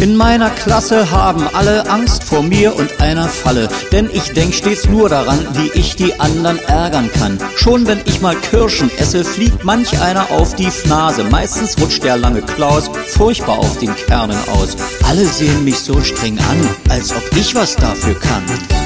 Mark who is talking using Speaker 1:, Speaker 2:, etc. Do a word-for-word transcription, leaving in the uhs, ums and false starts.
Speaker 1: In meiner Klasse haben alle Angst vor mir und einer Falle, denn ich denk stets nur daran, wie ich die anderen ärgern kann. Schon wenn ich mal Kirschen esse, fliegt manch einer auf die Nase. Meistens rutscht der lange Klaus furchtbar auf den Kernen aus. Alle sehen mich so streng an, als ob ich was dafür kann.